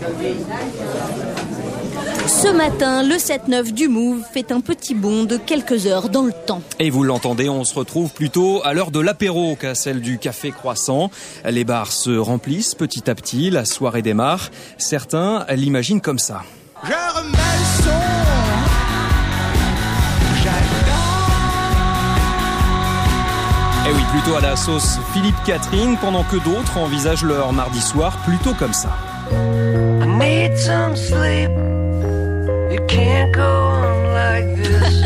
Ce matin, le 7-9 du Move fait un petit bond de quelques heures dans le temps. Et vous l'entendez, on se retrouve plutôt à l'heure de l'apéro qu'à celle du café croissant. Les bars se remplissent petit à petit, la soirée démarre. Certains l'imaginent comme ça. Je remets le son, Et oui, plutôt à la sauce Philippe Catherine, pendant que d'autres envisagent leur mardi soir plutôt comme ça. I need some sleep. You can't go on like this.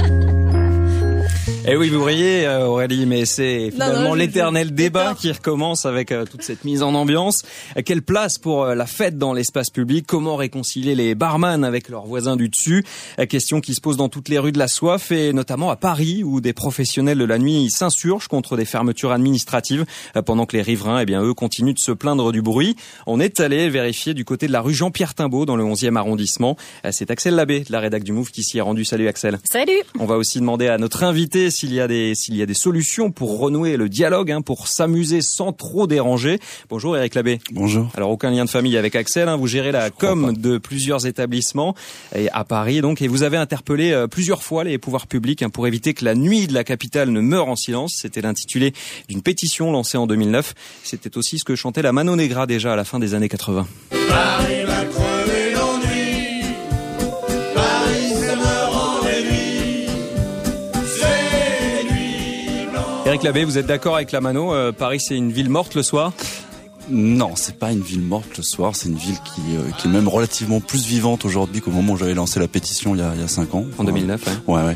Eh oui, vous voyez Aurélie, mais c'est finalement l'éternel débat qui recommence avec toute cette mise en ambiance. Quelle place pour la fête dans l'espace public? Comment réconcilier les barman avec leurs voisins du dessus? Question qui se pose dans toutes les rues de la soif et notamment à Paris où des professionnels de la nuit s'insurgent contre des fermetures administratives pendant que les riverains, eux, continuent de se plaindre du bruit. On est allé vérifier du côté de la rue Jean-Pierre Timbaud dans le 11e arrondissement. C'est Axel Labbé de la rédac du Move qui s'y est rendu. Salut Axel. Salut. On va aussi demander à notre invité s'il y a des solutions pour renouer le dialogue, pour s'amuser sans trop déranger. Bonjour Eric Labbé. Bonjour. Alors aucun lien de famille avec Axel, vous gérez la com de plusieurs établissements et à Paris donc, et vous avez interpellé plusieurs fois les pouvoirs publics pour éviter que la nuit de la capitale ne meure en silence. C'était l'intitulé d'une pétition lancée en 2009. C'était aussi ce que chantait la Mano Negra déjà à la fin des années 80. Paris va crever d'ennui, Paris se meurt en nuit, c'est nuit blanche. Eric Labbé, vous êtes d'accord avec la Mano, Paris c'est une ville morte le soir? Non, c'est pas une ville morte le soir, c'est une ville qui est même relativement plus vivante aujourd'hui qu'au moment où j'avais lancé la pétition il y a 5 ans. En 2009, ouais.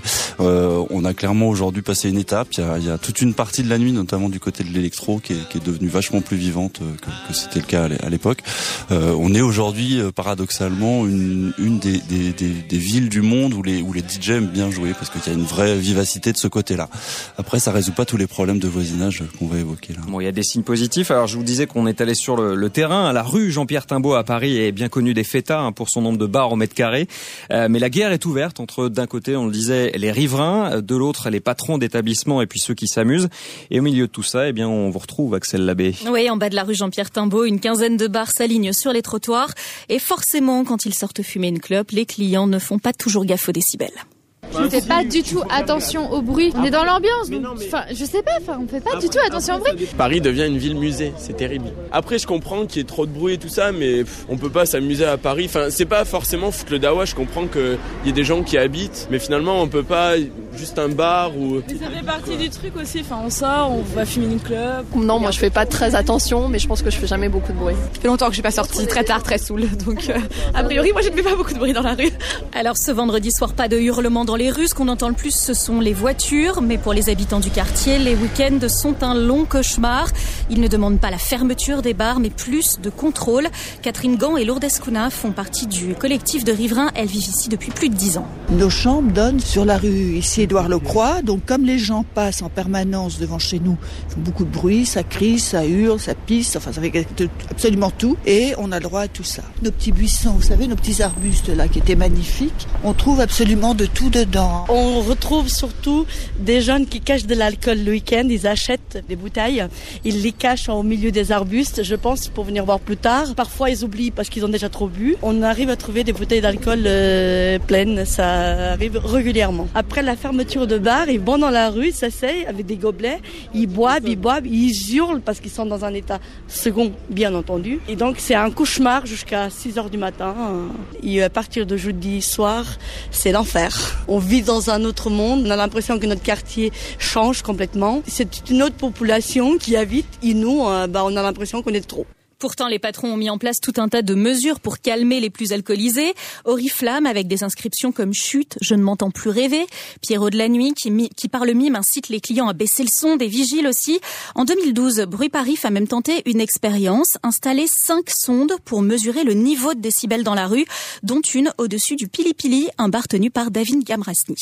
On a clairement aujourd'hui passé une étape, il y a toute une partie de la nuit, notamment du côté de l'électro, qui est devenue vachement plus vivante que c'était le cas à l'époque. On est aujourd'hui, paradoxalement, une des villes du monde où les DJ aiment bien jouer, parce qu'il y a une vraie vivacité de ce côté-là. Après, ça résout pas tous les problèmes de voisinage qu'on va évoquer là. Bon, il y a des signes positifs. Alors, je vous disais qu'on est allé sur le terrain. La rue Jean-Pierre Timbaud à Paris est bien connue des fêtards pour son nombre de bars au mètre carré. Mais la guerre est ouverte entre, d'un côté, on le disait, les riverains, de l'autre, les patrons d'établissements et puis ceux qui s'amusent. Et au milieu de tout ça, on vous retrouve Axel Labbé. Oui, en bas de la rue Jean-Pierre Timbaud, une quinzaine de bars s'alignent sur les trottoirs. Et forcément, quand ils sortent fumer une clope, les clients ne font pas toujours gaffe aux décibels. Je ne fais pas du tout attention au bruit. On est dans l'ambiance, je sais pas, on fait pas du tout attention au bruit. Paris devient une ville musée, c'est terrible. Après, je comprends qu'il y ait trop de bruit et tout ça, mais on peut pas s'amuser à Paris. C'est pas forcément foutre le dawa, je comprends qu'il y ait des gens qui habitent, mais finalement, on peut pas juste un bar ou... Mais ça fait partie du truc aussi, on sort, on va fumer une clope. Non, moi je fais pas très attention, mais je pense que je fais jamais beaucoup de bruit. Ça fait longtemps que je suis pas sortie, très tard, très saoule, donc a priori, moi je ne fais pas beaucoup de bruit dans la rue. Alors ce vendredi soir, pas de hurlements dans les rues, ce qu'on entend le plus, ce sont les voitures, mais pour les habitants du quartier, les week-ends sont un long cauchemar. Ils ne demandent pas la fermeture des bars, mais plus de contrôle. Catherine Gant et Lourdes Escouna font partie du collectif de riverains. Elles vivent ici depuis plus de 10 ans. Nos chambres donnent sur la rue ici Édouard-Lecroix, donc comme les gens passent en permanence devant chez nous, ils font beaucoup de bruit, ça crie, ça hurle, ça pisse, ça fait absolument tout, et on a le droit à tout ça. Nos petits buissons, vous savez, nos petits arbustes là qui étaient magnifiques, on trouve absolument de tout dedans. On retrouve surtout des jeunes qui cachent de l'alcool le week-end, ils achètent des bouteilles, ils les cachent au milieu des arbustes, je pense, pour venir boire plus tard. Parfois ils oublient parce qu'ils ont déjà trop bu. On arrive à trouver des bouteilles d'alcool pleines, ça arrive régulièrement. Après la fermeture de bar, ils vont dans la rue, ils s'asseyent avec des gobelets, ils boivent, ils hurlent parce qu'ils sont dans un état second, bien entendu. Et donc c'est un cauchemar jusqu'à 6h du matin. Et à partir de jeudi soir, c'est l'enfer. On vit dans un autre monde, on a l'impression que notre quartier change complètement. C'est une autre population qui habite et nous, on a l'impression qu'on est trop. Pourtant, les patrons ont mis en place tout un tas de mesures pour calmer les plus alcoolisés. Oriflamme avec des inscriptions comme « Chut, je ne m'entends plus rêver ». Pierrot de la nuit qui par le mime incite les clients à baisser le son, des vigiles aussi. En 2012, Bruit Paris a même tenté une expérience, installer 5 sondes pour mesurer le niveau de décibels dans la rue, dont une au-dessus du Pili Pili, un bar tenu par David Gamrasny.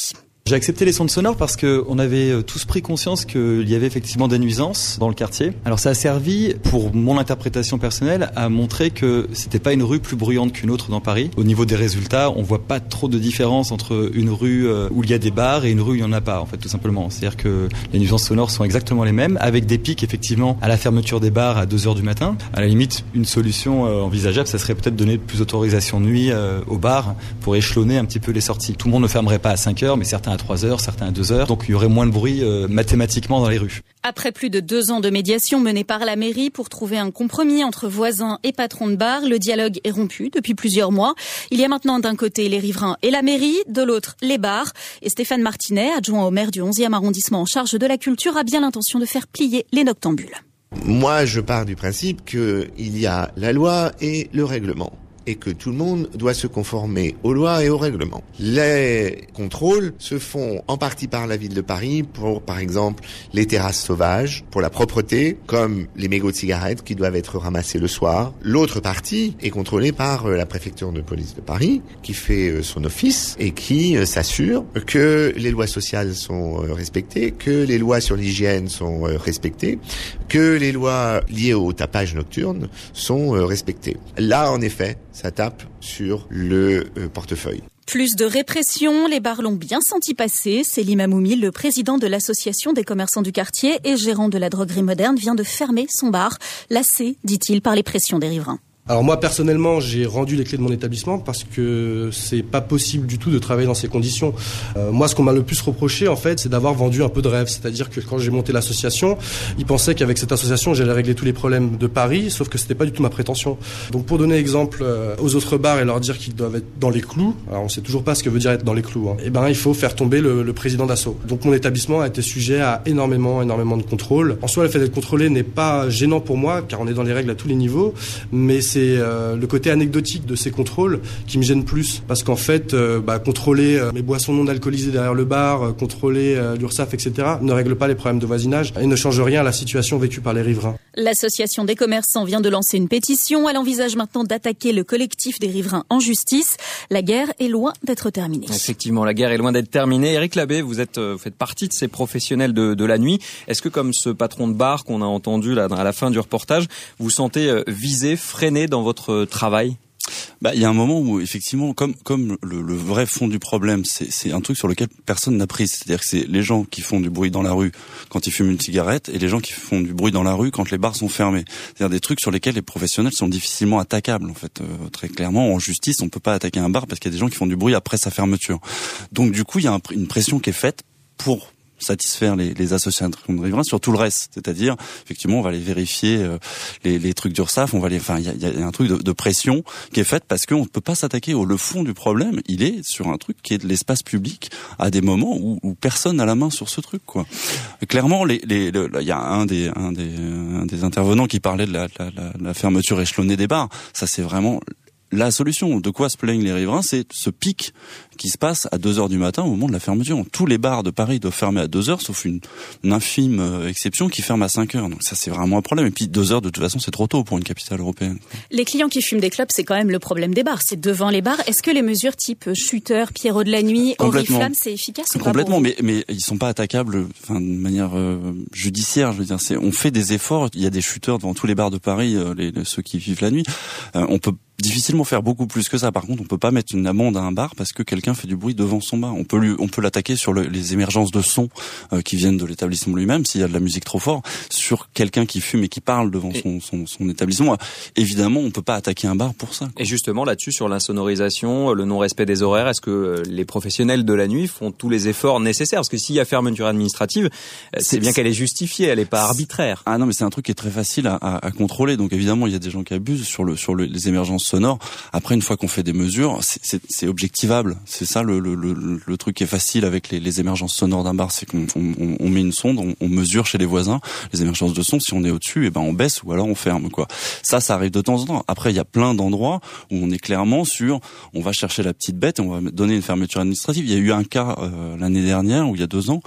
J'ai accepté les sondes sonores parce que on avait tous pris conscience qu'il y avait effectivement des nuisances dans le quartier. Alors ça a servi, pour mon interprétation personnelle, à montrer que c'était pas une rue plus bruyante qu'une autre dans Paris. Au niveau des résultats, on voit pas trop de différence entre une rue où il y a des bars et une rue où il y en a pas, en fait, tout simplement. C'est-à-dire que les nuisances sonores sont exactement les mêmes, avec des pics effectivement à la fermeture des bars à 2h du matin. À la limite, une solution envisageable, ça serait peut-être donner plus d'autorisation de nuit aux bars pour échelonner un petit peu les sorties. Tout le monde ne fermerait pas à 5h, mais certains à 3h, certains à 2h, donc il y aurait moins de bruit mathématiquement dans les rues. Après plus de 2 ans de médiation menée par la mairie pour trouver un compromis entre voisins et patrons de bar, le dialogue est rompu depuis plusieurs mois. Il y a maintenant d'un côté les riverains et la mairie, de l'autre les bars. Et Stéphane Martinet, adjoint au maire du 11e arrondissement en charge de la culture, a bien l'intention de faire plier les noctambules. Moi, je pars du principe qu'il y a la loi et le règlement, et que tout le monde doit se conformer aux lois et aux règlements. Les contrôles se font en partie par la ville de Paris pour, par exemple, les terrasses sauvages, pour la propreté, comme les mégots de cigarettes qui doivent être ramassés le soir. L'autre partie est contrôlée par la préfecture de police de Paris, qui fait son office et qui s'assure que les lois sociales sont respectées, que les lois sur l'hygiène sont respectées, que les lois liées au tapage nocturne sont respectées. Là, en effet, ça tape sur le portefeuille. Plus de répression, les bars l'ont bien senti passer. Selim Amoumi, le président de l'association des commerçants du quartier et gérant de la droguerie moderne, vient de fermer son bar, lassé, dit-il, par les pressions des riverains. Alors moi personnellement j'ai rendu les clés de mon établissement parce que c'est pas possible du tout de travailler dans ces conditions. Moi ce qu'on m'a le plus reproché en fait c'est d'avoir vendu un peu de rêve, c'est-à-dire que quand j'ai monté l'association, ils pensaient qu'avec cette association j'allais régler tous les problèmes de Paris, sauf que c'était pas du tout ma prétention. Donc pour donner exemple aux autres bars et leur dire qu'ils doivent être dans les clous, alors on sait toujours pas ce que veut dire être dans les clous, et ben il faut faire tomber le président d'Asso. Donc mon établissement a été sujet à énormément de contrôles. En soi le fait d'être contrôlé n'est pas gênant pour moi car on est dans les règles à tous les niveaux, mais c'est le côté anecdotique de ces contrôles qui me gêne plus parce qu'en fait contrôler mes boissons non alcoolisées derrière le bar, contrôler l'URSSAF, etc. ne règle pas les problèmes de voisinage et ne change rien à la situation vécue par les riverains. L'association des commerçants vient de lancer une pétition. Elle envisage maintenant d'attaquer le collectif des riverains en justice. La guerre est loin d'être terminée. Effectivement, la guerre est loin d'être terminée. Éric Labbé, vous faites partie de ces professionnels de la nuit. Est-ce que comme ce patron de bar qu'on a entendu là à la fin du reportage, vous sentez visé, freiné dans votre travail? Il y a un moment où effectivement, comme le vrai fond du problème, c'est un truc sur lequel personne n'a prise. C'est-à-dire que c'est les gens qui font du bruit dans la rue quand ils fument une cigarette et les gens qui font du bruit dans la rue quand les bars sont fermés. C'est-à-dire des trucs sur lesquels les professionnels sont difficilement attaquables. En fait, très clairement, en justice, on peut pas attaquer un bar parce qu'il y a des gens qui font du bruit après sa fermeture. Donc du coup, il y a une pression qui est faite pour satisfaire les associations de riverains sur tout le reste, c'est-à-dire effectivement on va aller vérifier les trucs d'URSSAF, il y a un truc de pression qui est faite parce qu'on ne peut pas s'attaquer le fond du problème. Il est sur un truc qui est de l'espace public à des moments où personne n'a la main sur ce truc, quoi. Clairement, il y a un des intervenants qui parlait de la fermeture échelonnée des bars. Ça c'est vraiment la solution. De quoi se plaignent les riverains, c'est ce pic qui se passe à 2h du matin au moment de la fermeture. Tous les bars de Paris doivent fermer à 2h, sauf une infime exception qui ferme à 5h. Donc ça, c'est vraiment un problème. Et puis 2h, de toute façon, c'est trop tôt pour une capitale européenne. Les clients qui fument des clopes, c'est quand même le problème des bars. C'est devant les bars. Est-ce que les mesures type shooter, Pierrot de la nuit, Oriflamme, c'est efficace ou pas? Complètement, mais ils sont pas attaquables de manière judiciaire. Je veux dire, on fait des efforts. Il y a des shooters devant tous les bars de Paris, ceux qui vivent la nuit. On peut difficilement faire beaucoup plus que ça. Par contre, on peut pas mettre une amende à un bar parce que quelqu'un fait du bruit devant son bar. On peut l'attaquer sur les émergences de son qui viennent de l'établissement lui-même, s'il y a de la musique trop fort, sur quelqu'un qui fume et qui parle devant son établissement. Évidemment, on peut pas attaquer un bar pour ça, quoi. Et justement, là-dessus, sur l'insonorisation, le non-respect des horaires, est-ce que les professionnels de la nuit font tous les efforts nécessaires? Parce que s'il y a fermeture administrative, c'est bien qu'elle est justifiée, elle est pas arbitraire. Ah non, mais c'est un truc qui est très facile à contrôler. Donc évidemment, il y a des gens qui abusent sur les émergences sonores. Après, une fois qu'on fait des mesures, c'est objectivable. C'est ça le truc qui est facile avec les émergences sonores d'un bar, c'est qu'on met une sonde, on mesure chez les voisins les émergences de son. Si on est au-dessus, on baisse ou alors on ferme, quoi. Ça arrive de temps en temps. Après, il y a plein d'endroits où on est clairement on va chercher la petite bête et on va donner une fermeture administrative. Il y a eu un cas l'année dernière, ou il y a 2 ans,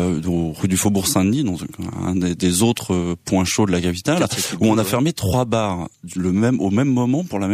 rue du Faubourg Saint-Denis, dans un des autres points chauds de la capitale, où on a fermé 3 bars au même moment pour la même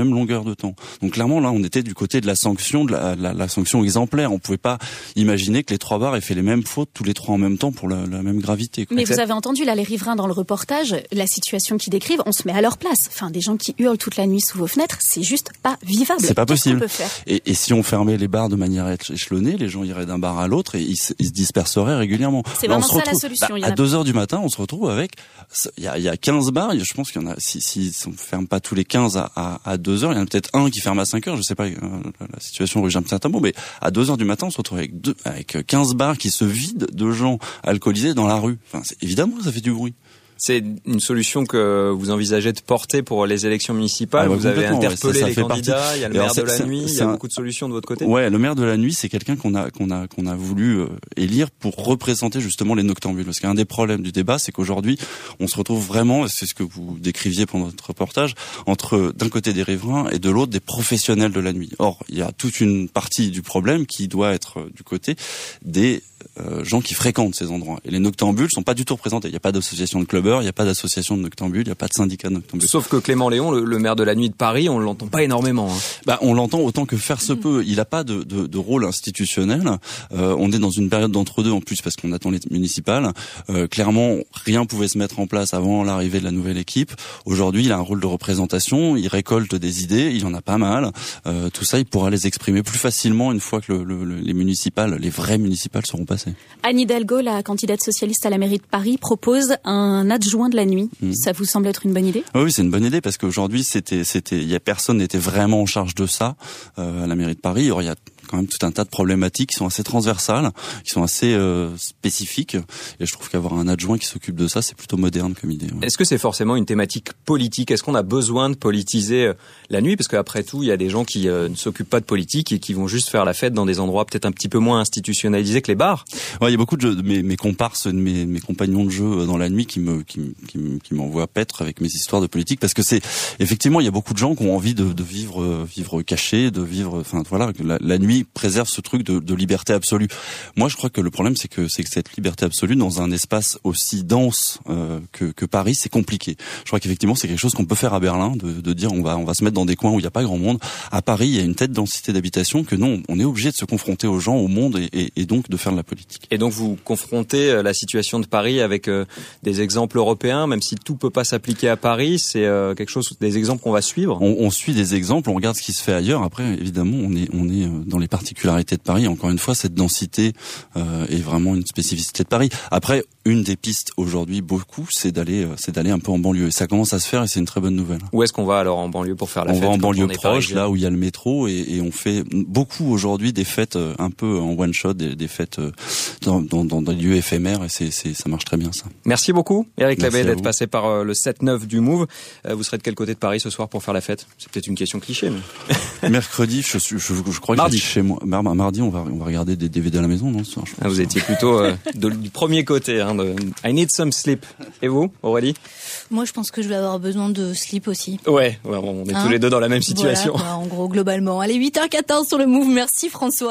même longueur de temps. Donc clairement là, on était du côté de la sanction, de la sanction exemplaire. On pouvait pas imaginer que les 3 bars aient fait les mêmes fautes tous les 3 en même temps pour la même gravité, quoi. Mais vous avez entendu là les riverains dans le reportage, la situation qu'ils décrivent, on se met à leur place. Enfin, des gens qui hurlent toute la nuit sous vos fenêtres, c'est juste pas vivable. C'est pas possible. Qu'est-ce qu'on peut faire ? Et si on fermait les bars de manière échelonnée, les gens iraient d'un bar à l'autre et ils se disperseraient régulièrement. C'est vraiment ça la solution. À 2h du matin, on se retrouve avec, il y a 15 bars, je pense qu'il y en a, si on ferme pas tous les 15 à 2h, il y en a peut-être un qui ferme à 5h, je sais pas, la situation rue Saint-Amand, mais à 2h du matin, on se retrouve avec 15 bars qui se vident de gens alcoolisés dans la rue. Enfin, évidemment, ça fait du bruit. C'est une solution que vous envisagez de porter pour les élections municipales. Vous avez interpellé les candidats. Il y a le maire de la nuit. Il y a beaucoup de solutions de votre côté. Ouais, le maire de la nuit, c'est quelqu'un qu'on a voulu élire pour représenter justement les noctambules. Parce qu'un des problèmes du débat, c'est qu'aujourd'hui, on se retrouve vraiment, c'est ce que vous décriviez pendant votre reportage, entre d'un côté des riverains et de l'autre des professionnels de la nuit. Or, il y a toute une partie du problème qui doit être du côté des gens qui fréquentent ces endroits. Et les noctambules sont pas du tout représentés. Il n'y a pas d'association de clubbers, il n'y a pas d'association de noctambules, il n'y a pas de syndicat de noctambules. Sauf que Clément Léon, le maire de la nuit de Paris, on l'entend pas énormément. On l'entend autant que faire se peut. Il n'a pas de rôle institutionnel. On est dans une période d'entre-deux en plus parce qu'on attend les municipales. Clairement, rien pouvait se mettre en place avant l'arrivée de la nouvelle équipe. Aujourd'hui, il a un rôle de représentation. Il récolte des idées. Il y en a pas mal. Tout ça, il pourra les exprimer plus facilement une fois que les municipales, les vraies municipales seront passées. Anne Hidalgo, la candidate socialiste à la mairie de Paris, propose un adjoint de la nuit. Ça vous semble être une bonne idée ? Oui, c'est une bonne idée parce qu'aujourd'hui, personne n'était vraiment en charge de ça à la mairie de Paris. Or, il y a quand même tout un tas de problématiques qui sont assez transversales, qui sont assez spécifiques. Et je trouve qu'avoir un adjoint qui s'occupe de ça, c'est plutôt moderne comme idée. Ouais. Est-ce que c'est forcément une thématique politique ? Est-ce qu'on a besoin de politiser la nuit ? Parce qu'après tout, il y a des gens qui ne s'occupent pas de politique et qui vont juste faire la fête dans des endroits peut-être un petit peu moins institutionnalisés que les bars. Ouais, il y a beaucoup de mes comparses, mes compagnons de jeu dans la nuit qui m'envoient paître avec mes histoires de politique parce que c'est effectivement il y a beaucoup de gens qui ont envie de vivre cachés, de vivre. Enfin voilà, la nuit préserve ce truc de liberté absolue. Moi, je crois que le problème, c'est que cette liberté absolue dans un espace aussi dense que Paris, c'est compliqué. Je crois qu'effectivement, c'est quelque chose qu'on peut faire à Berlin, de dire on va se mettre dans des coins où il n'y a pas grand monde. À Paris, il y a une telle densité d'habitation que non, on est obligé de se confronter aux gens, au monde, et donc de faire de la politique. Et donc, vous confrontez la situation de Paris avec des exemples européens, même si tout peut pas s'appliquer à Paris, c'est quelque chose, des exemples qu'on va suivre. On suit des exemples, on regarde ce qui se fait ailleurs. Après, évidemment, on est dans les particularités de Paris. Encore une fois, cette densité est vraiment une spécificité de Paris. Après, une des pistes aujourd'hui, c'est d'aller un peu en banlieue. Et ça commence à se faire et c'est une très bonne nouvelle. Où est-ce qu'on va alors en banlieue pour faire la fête ? On va en banlieue proche, là où il y a le métro, et on fait beaucoup aujourd'hui des fêtes un peu en one shot, des fêtes dans des lieux éphémères, et ça marche très bien ça. Merci beaucoup, Éric Labbé, d'être passé par le 7-9 du Move. Vous serez de quel côté de Paris ce soir pour faire la fête ? C'est peut-être une question cliché, mais... Mercredi, je crois que mardi. Je suis chez moi. Mardi, on va regarder des DVD à la maison, non, ce soir, vous étiez plutôt du premier côté, I need some sleep. Et vous, Aurélie ? Moi, je pense que je vais avoir besoin de sleep aussi. Ouais, on est tous les deux dans la même situation. Voilà, en gros, globalement. Allez, 8h14 sur le Move. Merci François.